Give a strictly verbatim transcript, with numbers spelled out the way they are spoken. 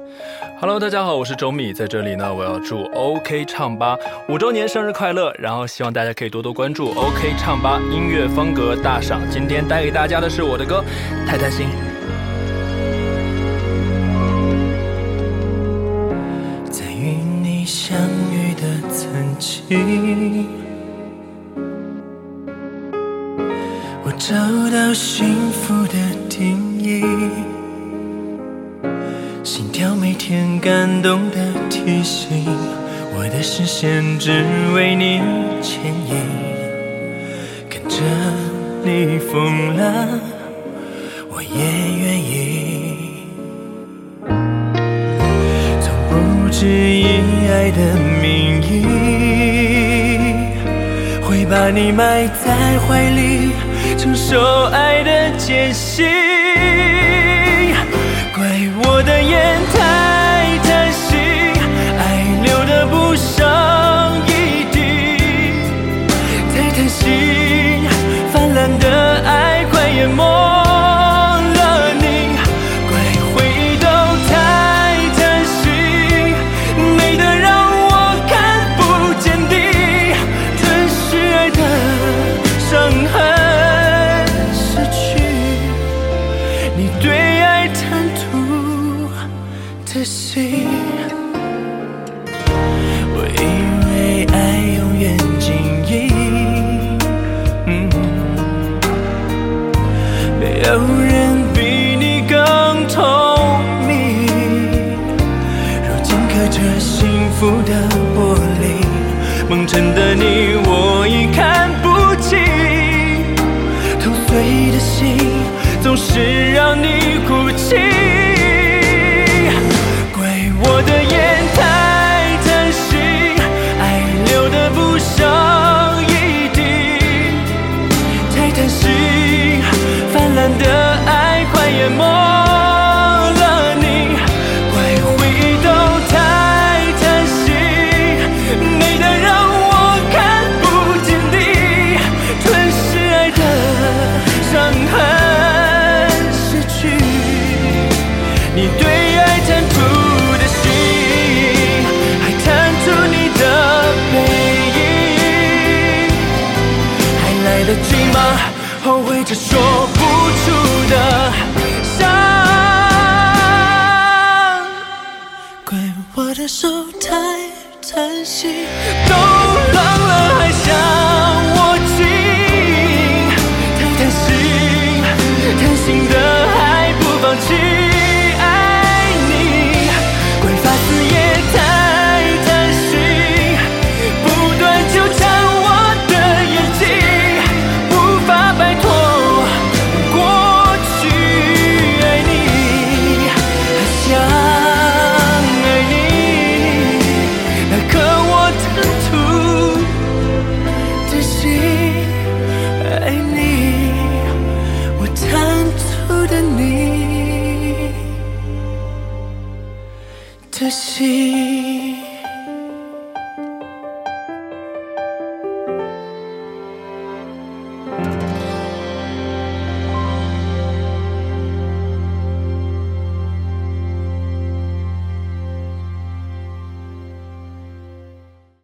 Hello， 大家好，我是周米，在这里呢，我要祝 OK 唱吧五周年生日快乐，然后希望大家可以多多关注 OK 唱吧音乐风格大赏。今天带给大家的是我的歌《太贪心》。 在与你相遇的曾经，我找到幸福的定义，心跳每天感动的提醒，我的视线只为你牵引，跟着你疯了，我也愿意。从不质疑爱的名义，会把你埋在怀里，承受爱的艰辛。怪我的眼太贪心，爱流得不剩一滴，太贪心，泛滥的爱快淹没了你。怪回忆都太贪心，美得让我看不见底，吞噬爱的伤痕，失去你对爱贪图的心。我以为爱永远静音，嗯，没有人比你更透明。如今隔着幸福的玻璃，蒙尘的你我已看不清，痛碎的心总是让你哭泣。怪我的眼太贪心，爱流得不剩一滴，太贪心，泛滥的爱快淹没了你。怪回忆都太贪心，美得让我看不见底，吞噬爱的伤痕，失去你对爱贪图的心，还贪图你的背影。还来得及吗？后悔着说不出的伤。怪我的手太贪心，都乱了还想握紧，太贪心，贪心的还不放弃爱你。怪发丝也太贪心，不断纠缠我的眼睛，无法摆脱过去爱你，还想爱你，那颗我贪图的心，爱你，我贪图的你的心。